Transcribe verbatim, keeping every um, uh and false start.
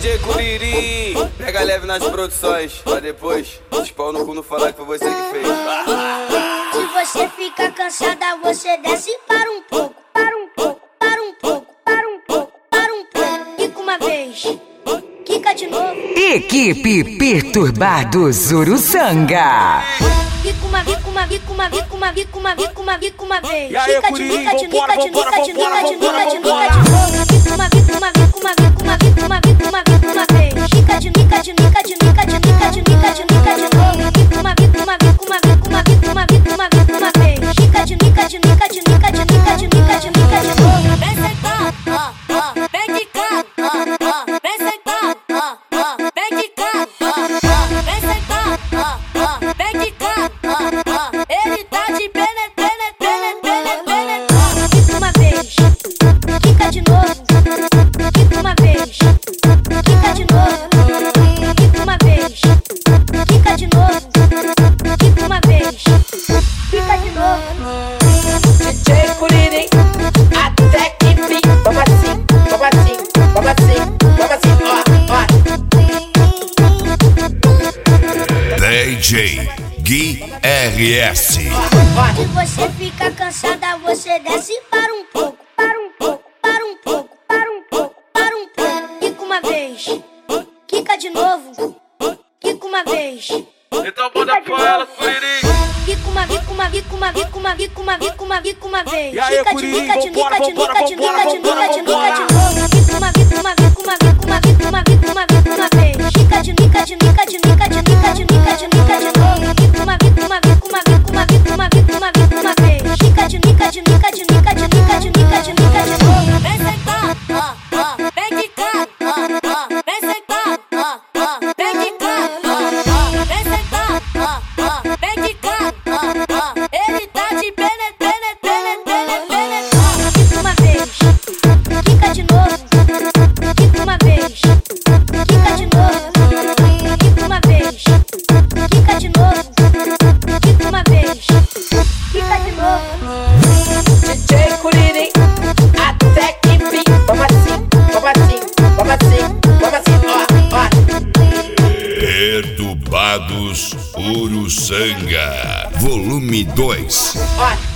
J Curiri, pega leve nas produções, pra depois os pau no cu não falar que foi você que fez. Se você fica cansada, você desce para um pouco, para um pouco, para um pouco, para um pouco, para um pouco. Quica uma vez, quica de novo. Equipe Perturbados Uruçanga. Quica uma, quica uma, quica uma, quica uma, quica uma, quica uma, quica uma vez. E aí, Quica de Curirim, nica, de nica, vambora, de nica, vambora, de nica, vambora, de nica, vambora, de nica, vambora. de novo. Quica uma, quica uma, quica uma, quica uma, quica uma, quica uma, quica uma vez. Quica de nica, de nica, de nica, de nica, de nica, de nica, de novo. Quica uma, quica uma, quica uma, quica uma, quica uma, quica uma, quica uma vez. Quica de nica, de nica, de nica, de nica, de nica, de nica, de novo. Vem sentar, ó, ó, vem quicar, ó, ó, vem sentar, ó, ó, vem quicar, ó, ó, vem sentar, ó, ó, vem quicar, ó, ó, ele tá de pene, pene, pene, pene, pene. Quica uma vez, quica de novo. Quica uma vez, quica de novo. Quica uma vez, quica de novo. Quica uma vez, quica de novo. D J Curirim, até que fim. Vamos assim, vamos assim, vamos assim, vamos assim, ó, ó. D J Gui R S. Se você fica cansada, você desce para um pouco, para um pouco, para um pouco, para um pouco, para um pouco. Quica uma vez, quica de novo. Quica uma vez. Então manda pra ela, Curiri. Quica uma, quica uma, quica uma, quica uma, quica uma, quica uma, quica uma vez. E aí, Quica de Curirim, nica, de vambora, nica, de vambora, nica, de nica, vambora, de nica, vambora, de nica, vambora. de novo. Quica uma, quica uma, quica uma, quica uma, quica uma, quica uma, quica uma vez. Quica de nica, de nica, de nica, de nica, de nica, de nica, de novo. Quica uma, quica uma, quica uma, quica uma, quica uma, quica uma, quica uma vez. Quica de nica, de nica, de nica, de nica, de nica, de nica, de novo. Vem sentar, ó, ó, vem quicar, ó, ó, vem sentar, ó, ó, vem quicar, ó, ó, vem sentar, ó, ó, vem quicar, ó, ó, ele tá de pene, pene, pene, pene, pene. Quica uma vez, quica de novo. Quica uma vez, quica de novo. Quica uma vez, quica de novo. Quica uma vez, quica de novo. D J Curirim, até que fim. Vamos assim, vamos assim, vamos assim, vamos assim, ó, ó. Perturbados Uruçanga. Volume dois. Ó,